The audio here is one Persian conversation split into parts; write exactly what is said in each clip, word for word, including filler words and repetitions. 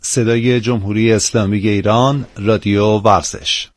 صدای جمهوری اسلامی ایران، رادیو ورزش.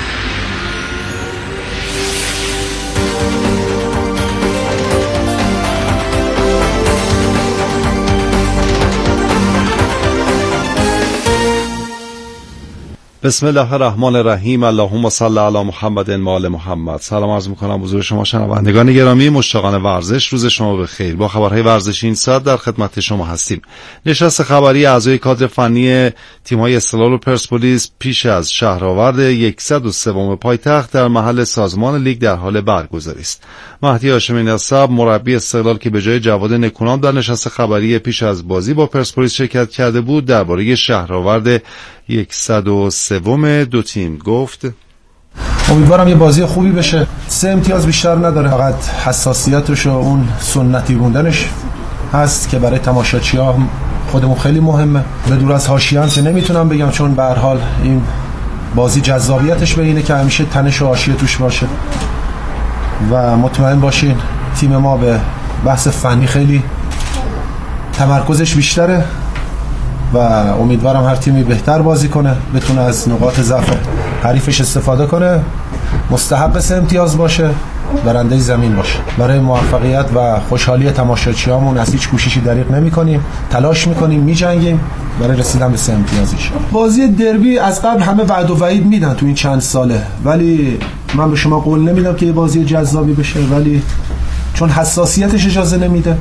بسم الله الرحمن الرحیم. اللهم صل علی محمد و آل محمد. سلام عرض می‌کنم حضور شما شنوندگان گرامی، مشتاقان ورزش. روز شما بخیر. با خبرهای ورزشی این ساعت در خدمت شما هستیم. نشست خبری اعضای کادر فنی تیم‌های استقلال و پرسپولیس پیش از شهرآورد صد و سه پایتخت در محل سازمان لیگ در حال برگزاری است. مهدی هاشمی نسب مربی استقلال که به جای جواد نکونام در نشست خبری پیش از بازی با پرسپولیس شرکت کرده بود، درباره شهرآورد صد و سه دو تیم گفت: امیدوارم یه بازی خوبی بشه. سه امتیاز بیشتر نداره، فقط حساسیتش و اون سنتی بوندنش هست که برای تماشاچی‌ها خودمون خیلی مهمه. به دور از حاشیه‌ام که نمیتونم بگم، چون به هر حال این بازی جذابیتش به اینه که همیشه تنش و حاشیه توش باشه و مطمئن باشین تیم ما به بحث فنی خیلی تمرکزش بیشتره و امیدوارم هر تیمی بهتر بازی کنه، بتونه از نقاط ضعف حریفش استفاده کنه، مستحق سه امتیاز باشه، برنده زمین باشه. برای موفقیت و خوشحالی تماشاچیامون از هیچ کوششی دریغ نمی‌کنیم، تلاش می‌کنیم، می‌جنگیم برای رسیدن به سه امتیازش. بازی دربی از قبل همه وعد و وعید میدن تو این چند ساله، ولی من به شما قول نمیدم که یه بازی جذابی بشه، ولی چون حساسیتش اجازه نمیده.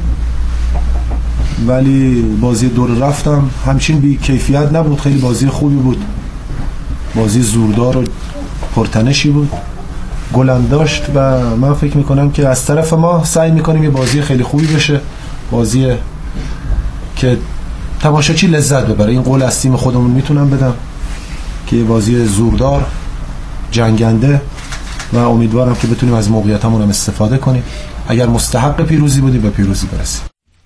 ولی بازی دور رفتم همچین بی کیفیت نبود، خیلی بازی خوبی بود، بازی زوردار و پرتنشی بود، گلم داشت و من فکر میکنم که از طرف ما سعی میکنیم یه بازی خیلی خوبی بشه، بازی که تماشاچی لذت ببره. این قول از تیم خودمون میتونم بدم که یه بازی زوردار، جنگنده و امیدوارم که بتونیم از موقعیتمون هم استفاده کنیم. اگر مستحق پیروزی بودیم به پیروزی برسیم.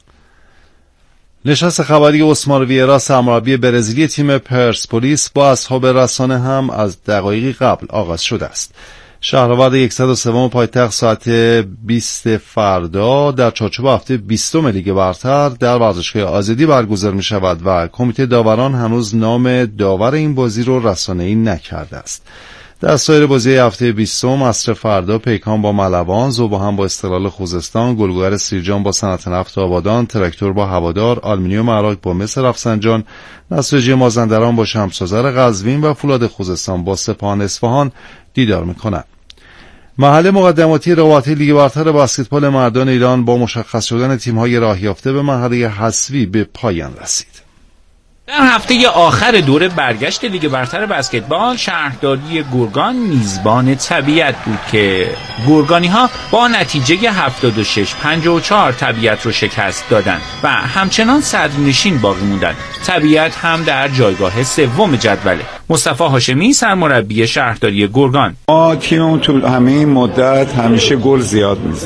نشست خبری عثمان ویرا سرمربی برزیلی تیم پرسپولیس با اصحاب رسانه هم از دقایقی قبل آغاز شده است. شهرآورد صد و سه پایتخت ساعت بیست فردا در چارچوب هفته بیستم لیگ برتر در ورزشگاه آزادی برگزار می شود و کمیته داوران هنوز نام داور این بازی رو رسانه‌ای نکرده است. در سایر بازی هفته بیستم عصر فردا پیکان با ملوان، ذوباهم با استقلال خوزستان، گلگهر سیرجان با صنعت نفت آبادان، تراکتور با هوادار، آلومینیوم عراق با مس رفسنجان، نساجی مازندران با شمس‌آذر قزوین و فولاد خوزستان با سپاهان اصفهان دیدار می‌کنند. مرحله مقدماتی رقابت‌های لیگ برتر بسکتبال مردان ایران با مشخص شدن تیم‌های راه یافته به مرحله حذفی به پایان رسید. در هفته آخر دوره برگشت لیگ برتر بسکتبال، شهرداری گرگان میزبان طبیعت بود که گرگانی ها با نتیجه هفتاد و شش پنجاه و چهار طبیعت رو شکست دادند و همچنان صدرنشین باقی موندند. طبیعت هم در جایگاه سوم جدوله. مصطفی هاشمی سرمربی شهرداری گرگان: ما تیممون تو همین مدت همیشه گل زیاد میزنه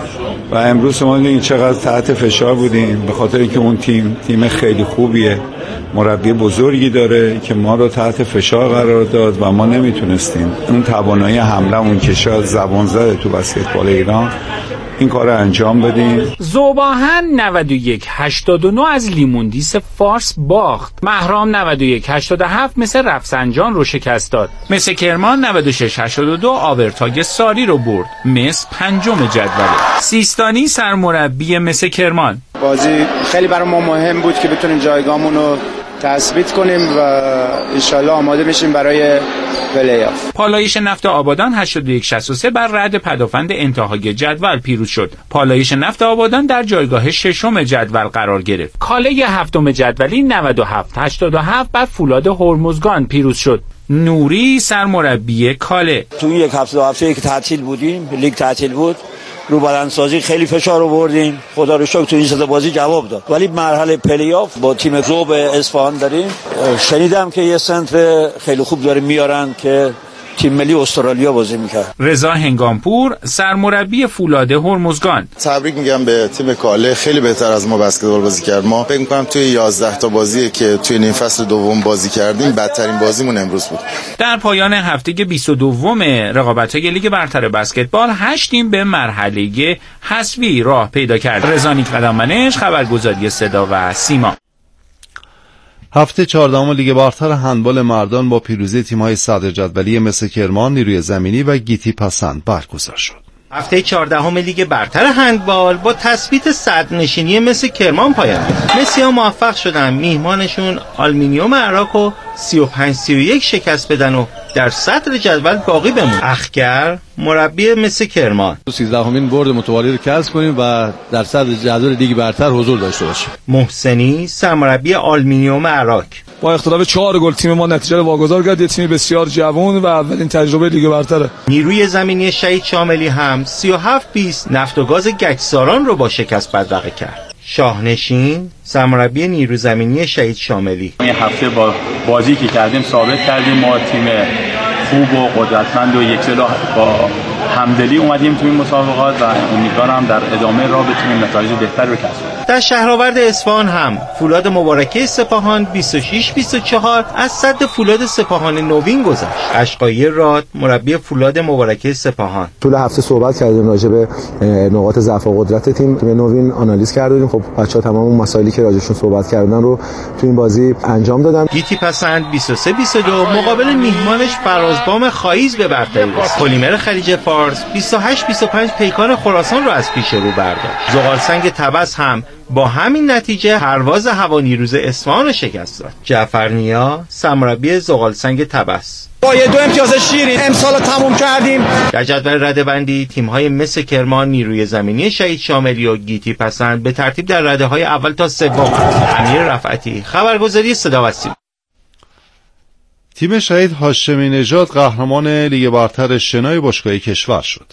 و امروز ما دیدیم چقدر تحت فشار بودیم، به خاطر اینکه اون تیم تیم خیلی خوبیه، مربی بزرگی داره که ما رو تحت فشار قرار داد و ما نمیتونستیم اون توانایی حمله اون که شاید زبان زده تو بسکتبال ایران این کار رو انجام بدیم. ذوباهم نود و یک هشتاد و نه از لیموندیس فارس باخت. مهرام نود و یک هشتاد و هفت مثل رفسنجان رو شکست داد. مثل کرمان نود و شش هشتاد و دو آورتاگ ساری رو برد. مثل پنجم جدوله. سیستانی سرمربی مثل کرمان: بازی خیلی برای ما مهم بود که بتونیم جایگاهمون رو تثبیت کنیم و انشالله آماده بشیم برای پلی آف. پالایش نفت آبادان هشتاد و یک شصت و سه بر رد پدافند انتهای جدول پیروز شد. پالایش نفت آبادان در جایگاه ششم جدول قرار گرفت. کاله هفتم جدولی نود و هفت هشتاد و هفت بر فولاد هرمزگان پیروز شد. نوری سرمربی کاله: تو یک هفته دو هفته که تعطیل بودیم، لیگ تعطیل بود، رو بدنسازی خیلی فشار آوردیم، خدا رو شکر تو این سه بازی جواب داد، ولی مرحله پلی آف با تیم ذوب اصفهان داریم. شنیدم که یه سنتر خیلی خوب داره میارن که تیم ملی استرالیا بازی میکرد. رضا هنگامپور سرمربی فولاد هرمزگان: تبریک میگم به تیم کاله، خیلی بهتر از ما بسکتبال بازی کرد. ما فکر میکنم توی یازده تا بازی که توی نیم فصل دوم بازی کردیم بدترین بازیمون امروز بود. در پایان هفته بیست و دو رقابت‌های لیگ برتر بسکتبال هشت تیم به مرحله حذفی راه پیدا کرد. رضا نیک قدم‌منش، خبرگزاری صدا و سیما. هفته چهاردهم لیگ برتر هندبال مردان با پیروزی تیم‌های صدرجدولی مس کرمان، نیروی زمینی و گیتی پسند برگزار شد. هفته چهاردهم لیگ برتر هندبال با تثبیت صدرنشینی مس کرمان پایان یافت. مسی‌ها موفق شدن میهمانشون آلومینیوم عراق رو سی و پنج سی و یک شکست بدن و در صدر جدول باقی بمون. اخگر مربی مس کرمان سیزدهمین برد متوالی رو کسب کنیم و در صدر جدول لیگ برتر حضور داشته باشیم. محسنی سرمربی آلومینیوم عراق با اختلاف چهار گل تیم ما نتیجه رو واگذار کرد. یه تیم بسیار جوان و اولین تجربه لیگ برتره. نیروی زمینی شهید شاملی هم سی و هفت بیست نفت و گاز گچساران رو با شکست بدرقه کرد. شاهنشین سرمربی نیروی زمینی شهید شاملی: این هفته با بازی که کردیم ثابت کردیم ما تیم خوب و قدرتمند و یک جلو با همدلی اومدیم تو این مسابقات و امیدوارم در ادامه راه بتونیم نتایج بهتر بکسبیم. در شهرآورد اصفهان هم فولاد مبارکه سپاهان بیست و شش بیست و چهار از صد فولاد سپاهان نوین گذشت. اشقایی راد مربی فولاد مبارکه سپاهان: طول هفته صحبت کردیم راجع به نقاط ضعف و قدرت تیم تیم نوین آنالیز کردیم. خب بچه‌ها تمام اون مسائلی که راجعشون صحبت کردن رو تو این بازی انجام دادن. گیتی پسند بیست و سه بیست و دو مقابل میهمانش فرازبام خاییز به برتری رسید. پلیمر خلیج فارس بیست و هشت بیست و پنج پیکان خراسان رو از پیش رو برداشت. زغالسنگ طبس هم با همین نتیجه پرواز هوانیروز اصفهان رو شکست داد. جعفرنیا سرمربی زغالسنگ طبس: با یه دو امتیاز شیرین امسال رو تموم کردیم. در جدول رده‌بندی تیم‌های مس کرمان، نیروی زمینی شهید شاملی و گیتی پسند به ترتیب در رده‌های اول تا سوم. امیر رفعتی، خبرگزاری صدا و سیما. تیم شهید هاشمی نژاد قهرمان لیگ برتر شنای باشگاهی کشور شد.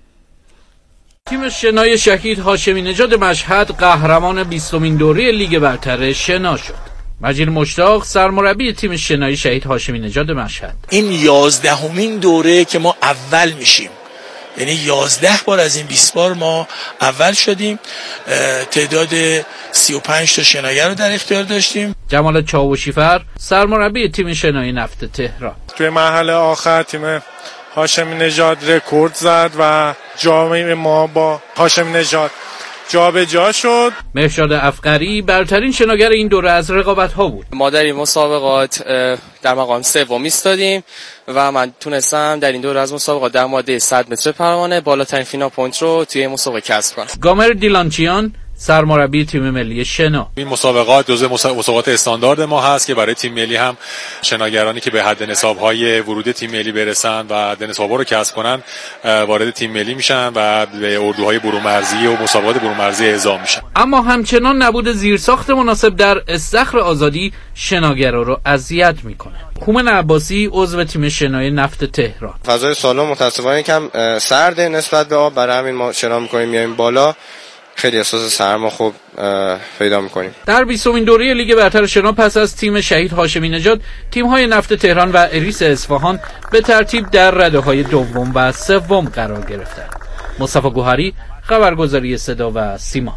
تیم شنای شهید هاشمی نژاد مشهد قهرمان بیستمین دوره لیگ برتر شنا شد. مجید مشتاق سرمربی تیم شنای شهید هاشمی نژاد مشهد: این یازدهمین دوره که ما اول میشیم، یعنی یازده بار از این بیست بار ما اول شدیم. تعداد سی و پنج تا شناگر رو در اختیار داشتیم. جمال چاوشیفر سرمربی تیم شنای نفت تهران: توی مرحله آخر تیم هاشمی نژاد رکورد زد و جام ما با هاشمی نژاد جا به جا شد. مهشاد افقری برترین شناگر این دوره از رقابت ها بود. ما در این مسابقات در مقام سوم ایستادیم و من تونستم در این دوره از مسابقات در ماده صد متر پروانه بالاترین فینا پوینت رو توی مسابقه کسب کنم. گامر دیلانچیان سرمربی تیم ملی شنا: این مسابقات جزو مسابقات استاندارد ما هست که برای تیم ملی هم شناگرانی که به حد نصاب‌های ورود تیم ملی برسن و حد نصاب‌ها رو کسب کنن وارد تیم ملی میشن و به اردوهای برون مرزی و مسابقات برون مرزی اعزام میشن. اما همچنان نبود زیرساخت مناسب در استخر آزادی شناگرا رو اذیت میکنه. کومن عباسی عضو تیم شنای نفت تهران: فضای سالن متأسفانه کم سرده نسبت به آب، برای همین ما شنا می‌کنیم میایم بالا، خیلی احساس سرما خوب پیدا میکنیم. در بیستمین دوره لیگ برتر شنا پس از تیم شهید هاشمی نژاد، تیم‌های نفت تهران و اریس اصفهان به ترتیب در رده‌های دوم و سوم قرار گرفتند. مصطفی گوهری، خبرگزاری صدا و سیما.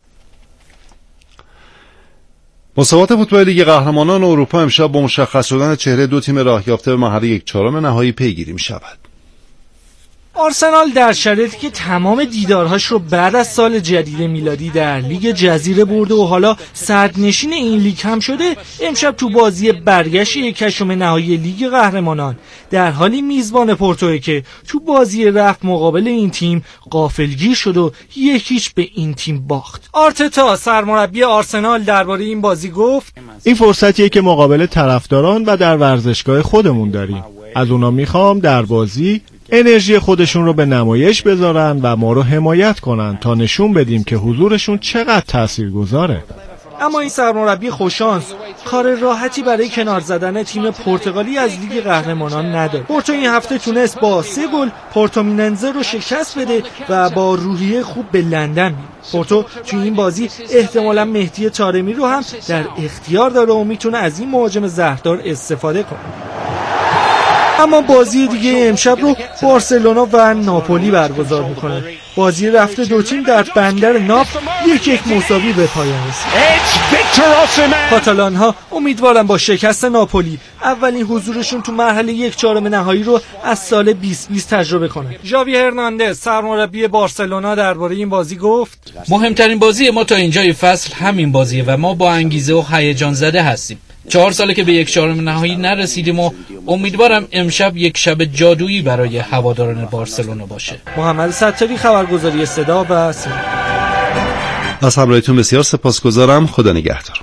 مسابقات فوتبال لیگ قهرمانان اروپا امشب با مشخص شدن چهره دو تیم راه یافته به مرحله یک چهارم نهایی پیگیری می‌شود. آرسنال در شرایطی که تمام دیدارهاش رو بعد از سال جدید میلادی در لیگ جزیره برده و حالا صدرنشین این لیگ هم شده، امشب تو بازی برگشت یکم نهایی لیگ قهرمانان در حالی میزبان پورتوئه که تو بازی رفت مقابل این تیم غافلگیر شد و یکیچ به این تیم باخت. آرتتا سرمربی آرسنال درباره این بازی گفت: این فرصتیه که مقابل طرفداران و در ورزشگاه خودمون داریم. از اونا میخوام در بازی انرژی خودشون رو به نمایش بذارن و ما رو حمایت کنن تا نشون بدیم که حضورشون چقدر تاثیرگذاره. اما این سرمربی خوششانس کار راحتی برای کنار زدن تیم پرتغالی از لیگ قهرمانان نداره. پورتو این هفته تونست با سه گل پورتومیننزه رو شکست بده و با روحیه خوب به لندن میره. پورتو توی این بازی احتمالاً مهدی طارمی رو هم در اختیار داره و میتونه از این مهاجم زهردار استفاده کنه. اما بازی دیگه امشب رو بارسلونا و ناپولی برگزار میکنه. بازی رفته دو تیم در بندر ناپ یک یک مساوی به پایان رسید. کاتالان ها امیدوارن با شکست ناپولی اولین حضورشون تو مرحله یک چهارم نهایی رو از سال بیست بیست تجربه کنن. ژاوی هرناندز سرمربی بارسلونا درباره این بازی گفت: مهمترین بازی ما تا اینجای فصل همین بازیه و ما با انگیزه و هیجان زده هستیم. چهار ساله که به یک چهارم نهایی نرسیدیم و امیدوارم امشب یک شب جادویی برای هواداران بارسلونا باشه. محمد ستاری، خبرگزاری صدا و سیما. از همراهیتون بسیار سپاسگزارم. خدا نگهدار.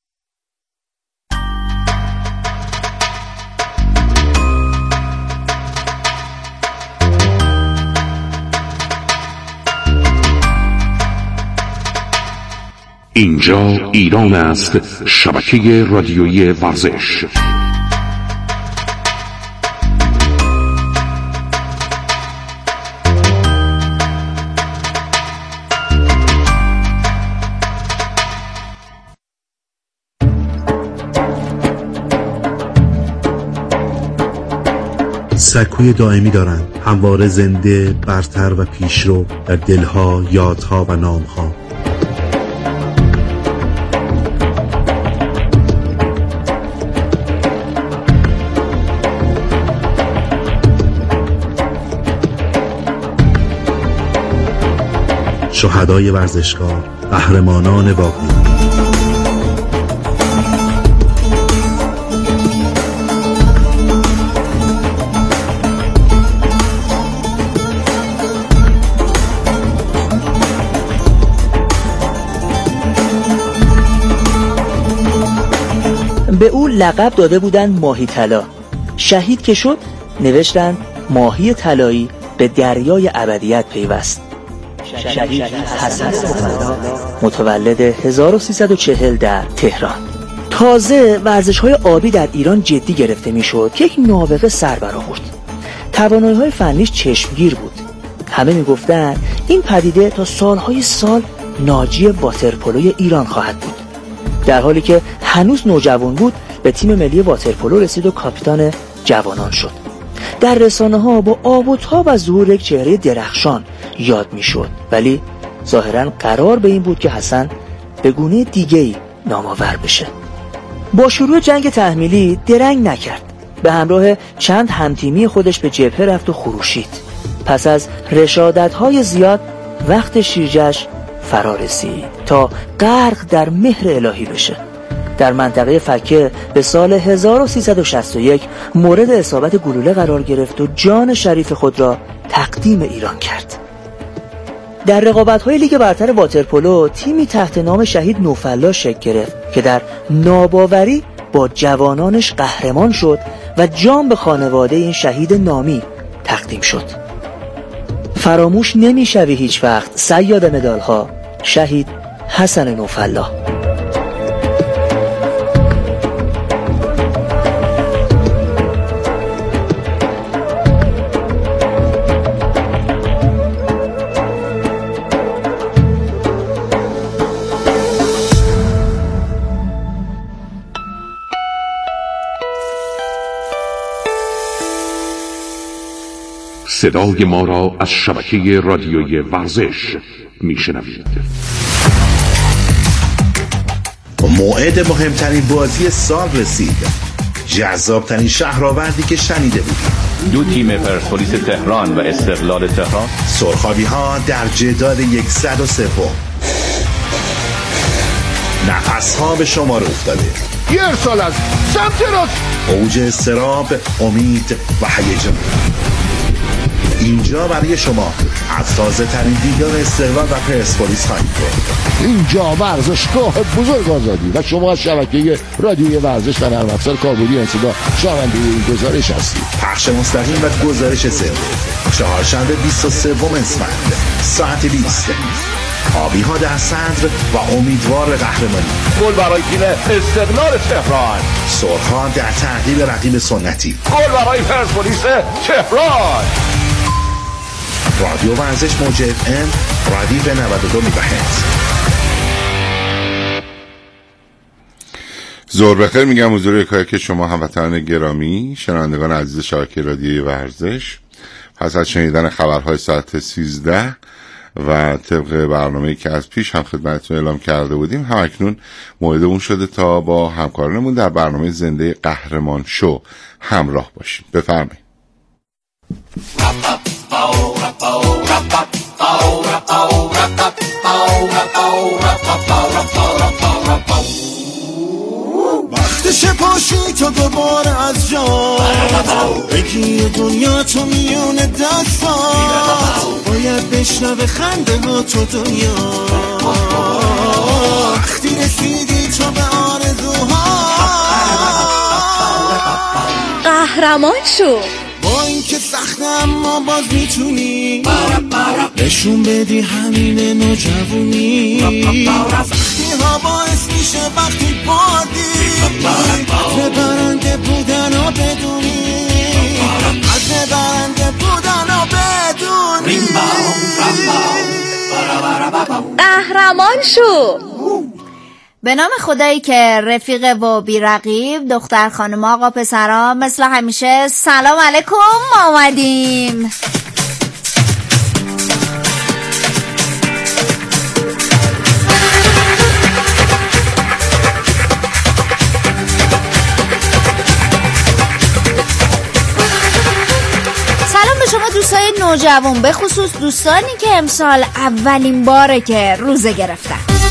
اینجا ایران است، شبکه رادیویی ورزش. سکوی دائمی دارند، همواره زنده، برتر و پیشرو در دلها، یادها و نامها. شهدای ورزشکار، قهرمانان واقعی. به او لقب داده بودند ماهی طلا. شهید که شد نوشتند ماهی طلایی به دریای ابدیت پیوست. شهید حسن نوفلا، متولد هزار و سیصد و چهل در تهران. تازه ورزش‌های آبی در ایران جدی گرفته می‌شد که یک نابغه سر برآورد. توانایی‌های فنیش چشمگیر بود. همه می‌گفتند این پدیده تا سال‌های سال ناجی واترپولوی ایران خواهد بود. در حالی که هنوز نوجوان بود به تیم ملی واترپولو رسید و کاپیتان جوانان شد. در رسانه‌ها با آب و تاب از ظهور یک چهره درخشان یاد می‌شد، ولی ظاهراً قرار به این بود که حسن به گونه دیگه‌ای نام‌آور بشه. با شروع جنگ تحمیلی درنگ نکرد. به همراه چند همتیمی خودش به جبهه رفت و خروشید. پس از رشادت‌های زیاد وقت شیرجهش فرا رسید تا غرق در مهر الهی بشه. در منطقه فکه به سال هزار و سیصد و شصت و یک مورد اصابت گلوله قرار گرفت و جان شریف خود را تقدیم ایران کرد. در رقابت‌های لیگ برتر واترپولو تیمی تحت نام شهید نوفلا شکل گرفت که در ناباوری با جوانانش قهرمان شد و جام به خانواده این شهید نامی تقدیم شد. فراموش نمی‌شوی هیچ وقت صیاد مدال‌ها شهید حسن نوفلا. صدای ما را از شبکه رادیویی ورزش میشنوید. موعد مهمترین بازی سال رسید. جذابترین شهرآوردی که شنیده بودیم. دو تیم پرسپولیس تهران و استقلال تهران. سرخابی ها در جدال یکصد و سه. نفس ها به شما رو افتاده. یه ارسال از سمت راست. اوج استراب، امید و هیجان. اینجا برای شما از تازه ترین دیدار استقلال و پرسپولیس خواهید بود. اینجا ورزشگاه بزرگ آزادی و شما از شبکه رادیوی ورزش و نرم افزار کابلی انصدا شنونده این گزارش هستید. پخش مستقیم و گزارش زنده. چهارشنبه بیست و سوم اسفند ساعت بیست. آبی ها در صدر و امیدوار قهرمانی. گل برای تیم استقلال تهران. سرخ ها در تعقیب رقیب سنتی. گل برای پرسپولیس تهران. رادیو ورزش موج اف ام رادیو نود و دو مگاهرتز. ظهر بخیر میگم حضور یکایک شما هموطنان گرامی، شنوندگان عزیز شبکه رادیوی ورزش. پس از شنیدن خبرهای ساعت سیزده و طبق برنامه‌ای که از پیش هم خدمتتون اعلام کرده بودیم، هم اکنون موعد اون شده تا با همکارانمون در برنامه زنده قهرمان شو همراه باشیم. بفرمایید. وقت وقتش پاشی تا دوباره از جا بگی دنیا تو میون دستات باید بشنوه خنده ها تو دنیا وقتی رسیدی تو به آرزوها قهرمان شو با اینکه سخته اما باز میتونی نشون بدی همین نوجوانی سختی ها باعث میشه وقتی بادی قدر برنده بودن و بدونی قدر برنده بودن و بدونی قهرمان شو. به نام خدایی که رفیق و بی‌رقیب، دختر خانم آقا پسرا، مثل همیشه سلام علیکم. ما اومدیم شما دوستای نوجوان، به خصوص دوستانی که امسال اولین باره که روزه گرفتن.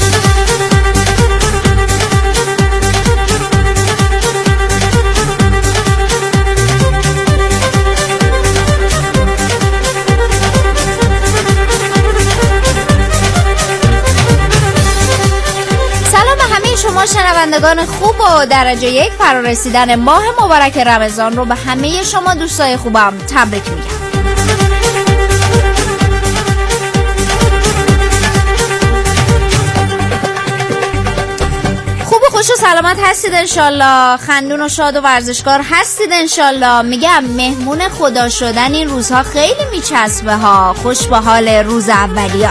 سلام به همه شما شنوندگان خوب و درجه یک فرارسیدن ماه مبارک رمضان رو به همه شما دوستای خوبم تبریک میگم. خوش و سلامت هستید انشالله، خندون و شاد و ورزشکار هستید انشالله. میگم مهمون خدا شدن این روزها خیلی میچسبه ها. خوش به حال روز اولیا.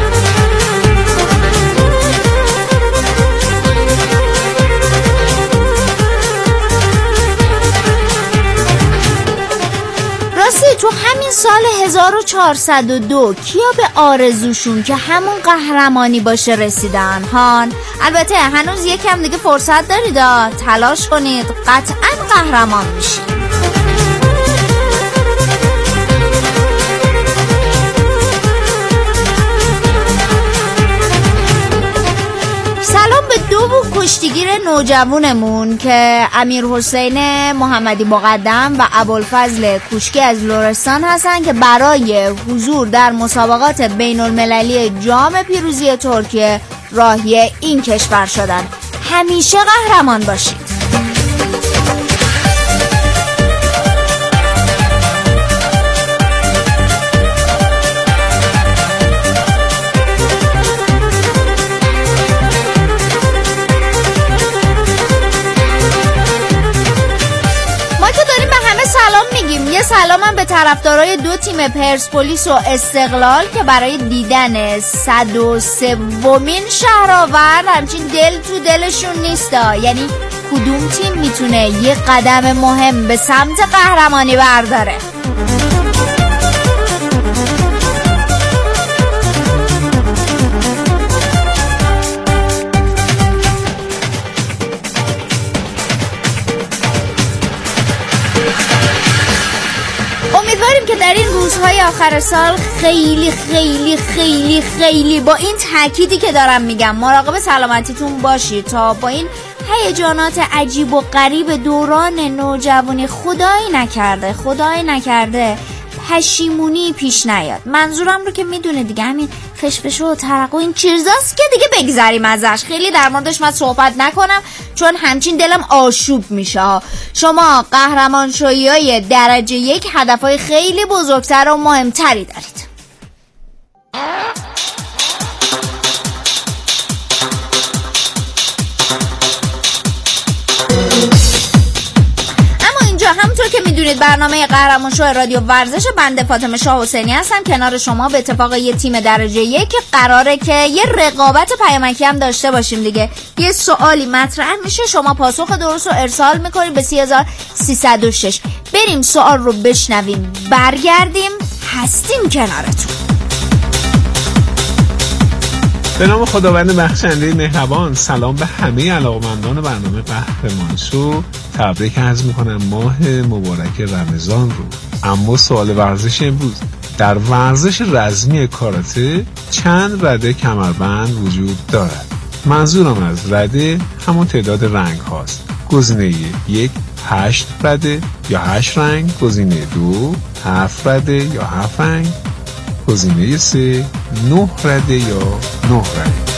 راستی تو همین سال هزار و چهارصد و دو کیا به آرزوشون که همون قهرمانی باشه رسیدن هان؟ البته هنوز یکم دیگه فرصت دارید، تلاش کنید، قطعا قهرمان میشید. سلام به دو بو کشتیگیر نوجوانمون که امیر حسین محمدی مقدم و ابوالفضل کوشکی از لرستان هستن که برای حضور در مسابقات بین المللی جام پیروزی ترکیه راهی این کشور شدن. همیشه قهرمان باشید. یه سلامم به طرفدارای دو تیم پرسپولیس و استقلال که برای دیدن صد و سومین شهرآورد همچین دل تو دلشون نیستا. یعنی کدوم تیم میتونه یه قدم مهم به سمت قهرمانی برداره؟ امیدواریم که در این روزهای آخر سال خیلی خیلی خیلی خیلی با این تأکیدی که دارم میگم مراقب سلامتیتون باشید تا با این هیجانات عجیب و غریب دوران نوجوانی خدایی نکرده خدایی نکرده پشیمونی پیش نیاد. منظورم رو که میدونه دیگه، همین خشفش و ترق و این چیزاست که دیگه بگذاریم ازش. خیلی در موردش من صحبت نکنم چون همچین دلم آشوب میشه. شما قهرمان شویای درجه یک هدفهای خیلی بزرگتر و مهمتری دارید. همونطور که میدونید برنامه قهرمان شو رادیو ورزش، بنده فاطمه شاه حسینی هستم کنار شما به اتفاق یه تیم درجه یک که قراره که یه رقابت پیامکی هم داشته باشیم دیگه. یه سوالی مطرح میشه، شما پاسخ درست رو ارسال میکنید به سی هزار سیصد و شش. بریم سوال رو بشنویم، برگردیم، هستیم کنارتون. به نام خداوند بخشنده مهربان، سلام به همه علاقمندان برنامه قهرمان شو. تبریک عرض میکنم ماه مبارک رمضان رو. اما سوال ورزش امروز: در ورزش رزمی کاراته چند رده کمربند وجود دارد؟ منظورم از رده همون تعداد رنگ هاست. گزینه یک هشت رده یا هشت رنگ، گزینه دو هفت رده یا هفت رنگ، گزینه سه نه رده یا نه رنگ.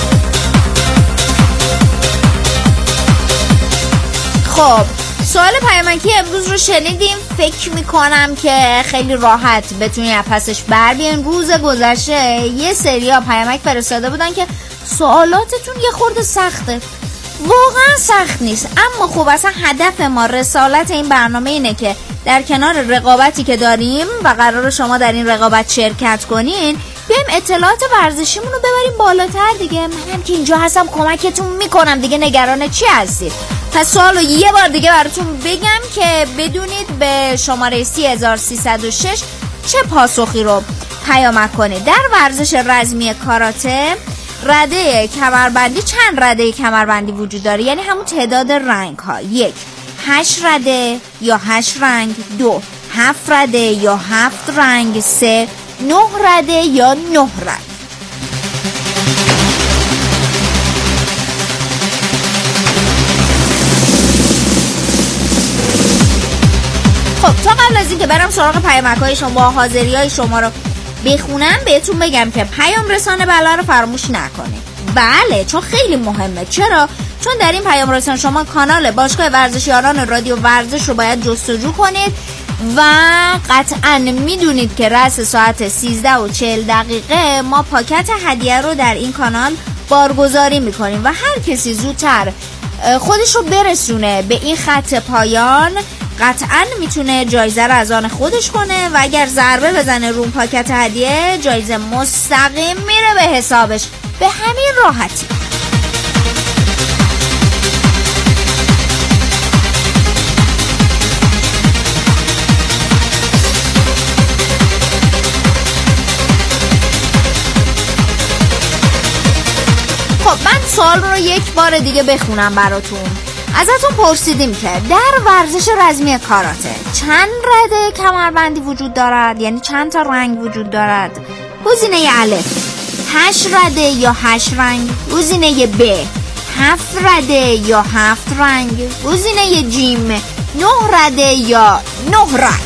خب سوال پیامکی امروز رو شنیدیم. فکر میکنم که خیلی راحت بتونی از پسش بر بیاین. روز گذشته یه سریا پیامک فرستاده بودن که سوالاتتون یه خورده سخته. واقعا سخت نیست، اما خب اصلا هدف ما، رسالت این برنامه اینه که در کنار رقابتی که داریم و قرار شما در این رقابت شرکت کنین، بیایم اطلاعات ورزشیمون رو ببریم بالاتر دیگه. منم که اینجا هستم کمکتون میکنم دیگه، نگران چی هستید؟ پس سوال رو یه بار دیگه براتون بگم که بدونید به شماره سه هزار و سیصد و شش چه پاسخی رو پیامک کنید. در ورزش رزمی کاراته رده کمربندی چند رده کمربندی وجود داره؟ یعنی همون تعداد رنگ ها. یک هشت رده یا هشت رنگ، دو هفت رده یا هفت رنگ، سه نه رده یا نه رنگ. خب تا قبل از این که برم سراغ پیامک های شما، حاضری های شما رو بخونم، بهتون بگم که پیام رسانه بله رو فراموش نکنید. بله، چون خیلی مهمه. چرا؟ چون در این پیام رسانه شما کانال باشگاه ورزشیاران رادیو ورزش رو باید جستجو کنید و قطعا میدونید که رأس ساعت سیزده و چهل دقیقه ما پاکت هدیه رو در این کانال بارگذاری میکنیم و هر کسی زودتر خودش رو برسونه به این خط پایان قطعا میتونه جایزه رو از آن خودش کنه و اگر ضربه بزنه رو پاکت هدیه، جایزه مستقیم میره به حسابش. به همین راحتی. خب من سوال رو یک بار دیگه بخونم براتون. ازتون پرسیدیم که در ورزش رزمی کاراته چند رده کمربندی وجود دارد؟ یعنی چند تا رنگ وجود دارد؟ گزینه الف هشت رده یا هشت رنگ، گزینه ب هفت رده یا هفت رنگ، گزینه جیم نه رده یا نه رنگ.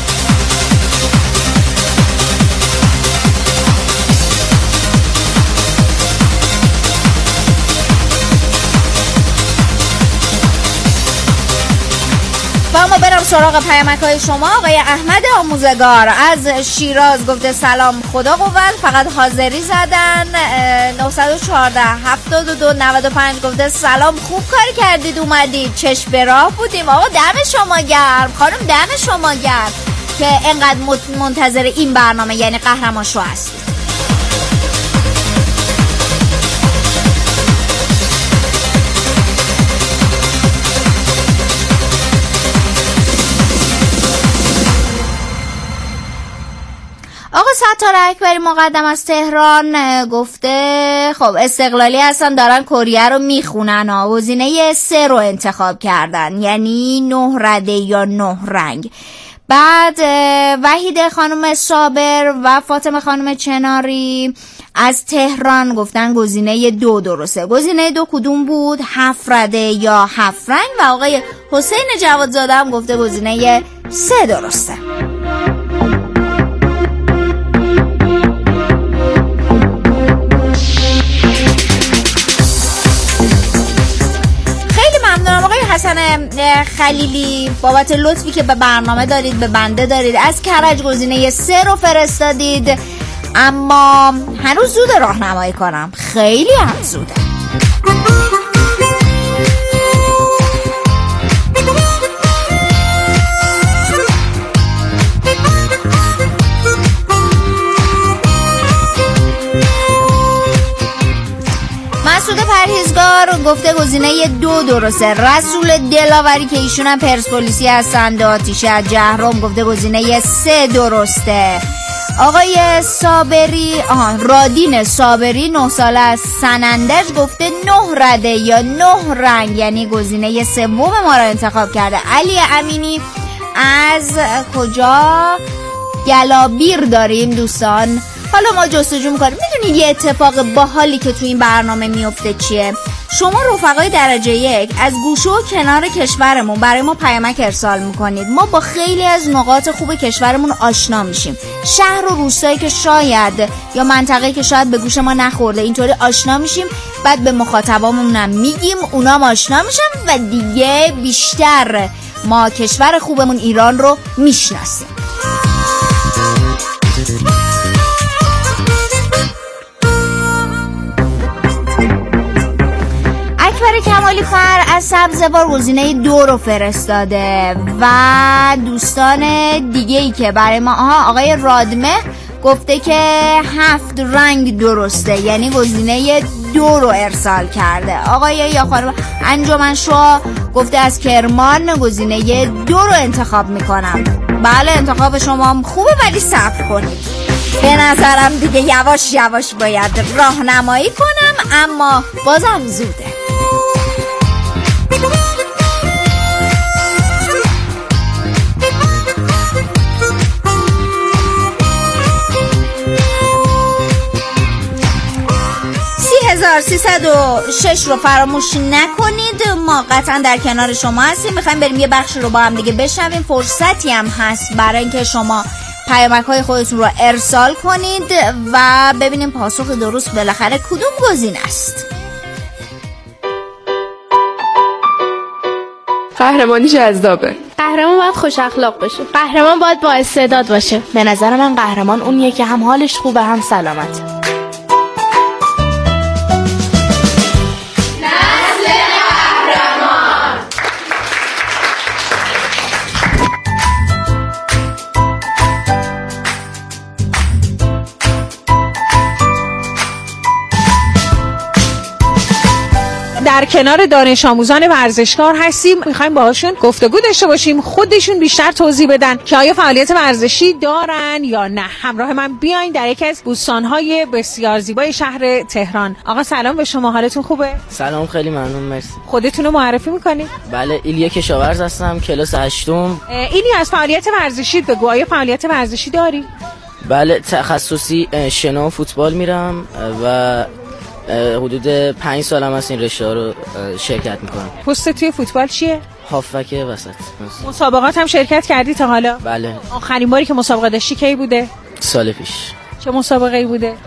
با ما برم سراغ پیامک های شما. آقای احمد آموزگار از شیراز گفته سلام، خدا قوت، فقط حاضری زدن. نه چهار هفتاد و دو نود و پنج گفته سلام، خوب کاری کردید اومدید، چشم به راه بودیم. آقا دم شما گرم، خانم دم شما گرم که انقدر منتظر این برنامه یعنی قهرمان شو هستید. آقا ستار اکبری مقدم از تهران گفته خب استقلالی هستن دارن کره رو میخونن ها، گزینه سه رو انتخاب کردن یعنی نه رده یا نه رنگ. بعد وحید خانم صابر و فاطمه خانم چناری از تهران گفتن گزینه دو درسته. گزینه دو کدوم بود؟ هفت رده یا هفت رنگ. و آقای حسین جوادزاده هم گفته گزینه سه درسته. آقای حسن خلیلی بابت لطفی که به برنامه دارید، به بنده دارید، از کرج گزینه سه رو فرستادید، اما هنوز زود راهنمایی کنم، خیلی هم زوده. مسعود پرهیزگار گفته گزینه دو درسته. رسول دلاوری که ایشون هم پرسپولیسی هستند، آتیشه از جهرم گفته گزینه سه درسته. آقای صابری آها رادین صابری نه ساله از سنندج گفته نه رده یا نه رنگ یعنی گزینه سوم ما را انتخاب کرده. علی امینی از کجا؟ گلابیر داریم دوستان. حالا ما جستجو میکنیم. میدونید یه اتفاق باحالی که تو این برنامه میفته چیه؟ شما رفقای درجه یک از گوشه و کنار کشورمون برای ما پیامک ارسال میکنید. ما با خیلی از نقاط خوب کشورمون آشنا میشیم. شهر و روستایی که شاید یا منطقه‌ای که شاید به گوش ما نخورده اینطوری آشنا میشیم، بعد به مخاطبامون هم میگیم، اونا ما آشنا میشن و دیگه بیشتر ما کشور خوبمون ایران رو میشناسیم. اکبر کمالی فر از سبزوار گزینه دو رو فرستاده و دوستان دیگه ای که برای ما آها آقای رادمه گفته که هفت رنگ درسته، یعنی گزینه دو رو ارسال کرده. آقای یا خانم انجمن شو گفته از کرمان گزینه دو رو انتخاب میکنم. بله انتخاب شما هم خوبه ولی صبر کنید. به نظرم دیگه یواش یواش باید راهنمایی کنم، اما بازم زوده. هزار و سیصد و شش رو فراموش نکنید. ما قطعا در کنار شما هستیم. میخوایم بریم یه بخش رو با هم دیگه بشنویم. فرصتی هم هست برای اینکه شما پیامک های خودتون رو ارسال کنید و ببینیم پاسخ درست بالاخره کدوم گزینه است. قهرمانی جذابه. قهرمان باید خوش اخلاق باشه. قهرمان باید با استعداد باشه. به نظر من قهرمان اونیه که هم حالش خوبه هم سلامت. در کنار دانش آموزان ورزشکار هستیم، میخوایم باهاشون گفتگو داشته باشیم، خودشون بیشتر توضیح بدن که آیا فعالیت ورزشی دارن یا نه. همراه من بیاین در یکی از بوستان‌های بسیار زیبای شهر تهران. آقا سلام به شما، حالتون خوبه؟ سلام، خیلی ممنون، مرسی. خودتون رو معرفی میکنید؟ بله، ایلیا کشاورز هستم، کلاس هشتم. اینی از فعالیت ورزشی بگو، آیا فعالیت ورزشی داری؟ بله، تخصصی شنا و فوتبال میرم و حدود پنج سالم از این رشته ها رو شرکت میکنم. پست توی فوتبال چیه؟ هافبک وسط. مسابقات هم شرکت کردی تا حالا؟ بله. آخرین باری که مسابقه داشتی کی بوده؟ سال پیش. چه مسابقه ای بوده؟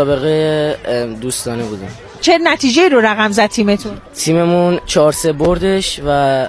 مسابقه دوستانه بوده. چه نتیجه رو رقم زد تیمتون؟ تیممون چهار سه بردش و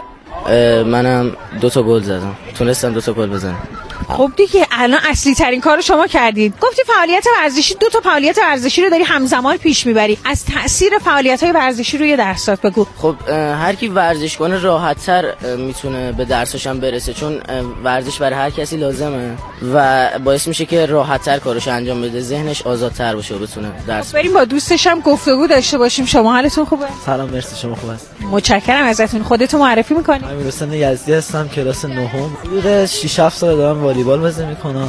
منم دو تا گل زدم. تونستم دو تا گل بزنم. خب دیگه الان اصلی ترین کارو شما کردید. گفتی فعالیت ورزشی، دو تا فعالیت ورزشی رو داری همزمان پیش میبری. از تأثیر فعالیت‌های ورزشی روی درسات بگو. خب هر کی ورزش کنه راحت‌تر میتونه به درسش هم برسه، چون ورزش برای هر کسی لازمه و باعث میشه که راحت‌تر کارش انجام بده، ذهنش آزادتر باشه و بتونه درس. بریم با دوستش هم گفتگو داشته باشیم. شما حالتون خوبه؟ سلام، مرسی، شما خوب هست؟ متشکرم ازتون. خودتون معرفی می‌کنید؟ امیرحسین یزدی هستم، کلاس نهم. حدود شش هفت سال دارم والیبال بازی میکنم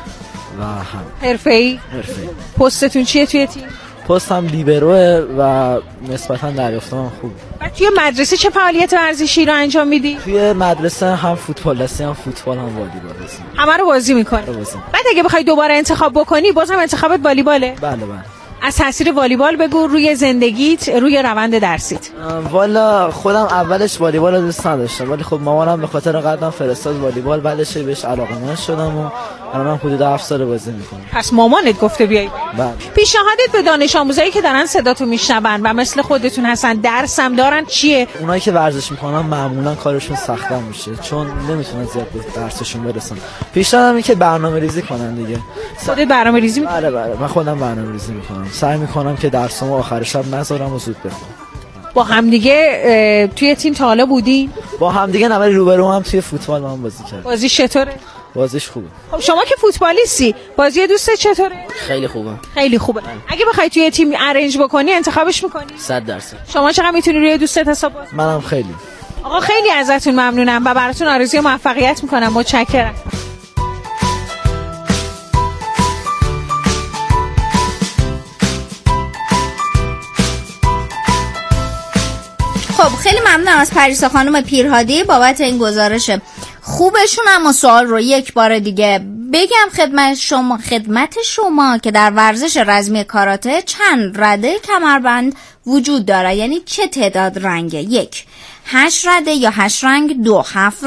و هم حرفه‌ای. حرفه‌ای. پستتون چیه توی تیم؟ پستم لیبروه و نسبتا دریافتم خوب. بعد توی مدرسه چه فعالیت ورزشی رو انجام میدی؟ توی مدرسه هم فوتبال دستی، هم فوتبال، هم والیبال بازی. همه رو بازی میکنی؟ بعد اگه بخوای دوباره انتخاب بکنی بازم انتخابت والیباله؟ بله بله. از تاثیر والیبال بگو روی زندگیت، روی روند درسیت. والا خودم اولش والیبال رو دوست نداشتم، ولی خب مامانم به خاطر قدم فرستاد والیبال، بعدش بهش علاقه‌مند شدم و الانم حدود هفت سال بازی میکنم. پس مامانت گفته بیای؟ بله. پیشنهادت به دانش آموزایی که دارن صداتو میشنون و مثل خودتون هستن، درس هم دارن، چیه؟ اونایی که ورزش میکنن معمولا کارشون سخت‌تر میشه، چون نمیتونن زیاد به درسشون برسن. پیشنهادم اینه که برنامه‌ریزی کنن دیگه. خودت برنامه‌ریزی می‌کنی؟ بله بله، من خودم برنامه‌ریزی میکنم. سعی میکنم که درسامو آخر شب نذارم و زود بخونم. با همدیگه توی تیم تا حالا بودی؟ با همدیگه نه، ولی روبرو هم توی فوتبال من بازی کردم. بازیش چطوره؟ بازیش خوبه. خب شما که فوتبالیستی، بازی دوستت چطوره؟ خیلی خوبه. خیلی خوبه. اگه بخوای توی تیم ارنج بکنی انتخابش میکنی؟ صد درصد. شما چقدر میتونی روی دوستت حساب کنی؟ منم خیلی. آقا خیلی ازتون ممنونم و براتون آرزوی موفقیت میکنم. متشکرم. خب خیلی ممنونم از پریسا خانم پیرهادی بابت این گزارش خوبشون. اما سوال رو یک بار دیگه بگم خدمت شما خدمت شما که در ورزش رزمی کاراته چند رده کمربند وجود داره، یعنی چه تعداد رنگه؟ یک، هشت رده یا هشت رنگ؟ دو، هفت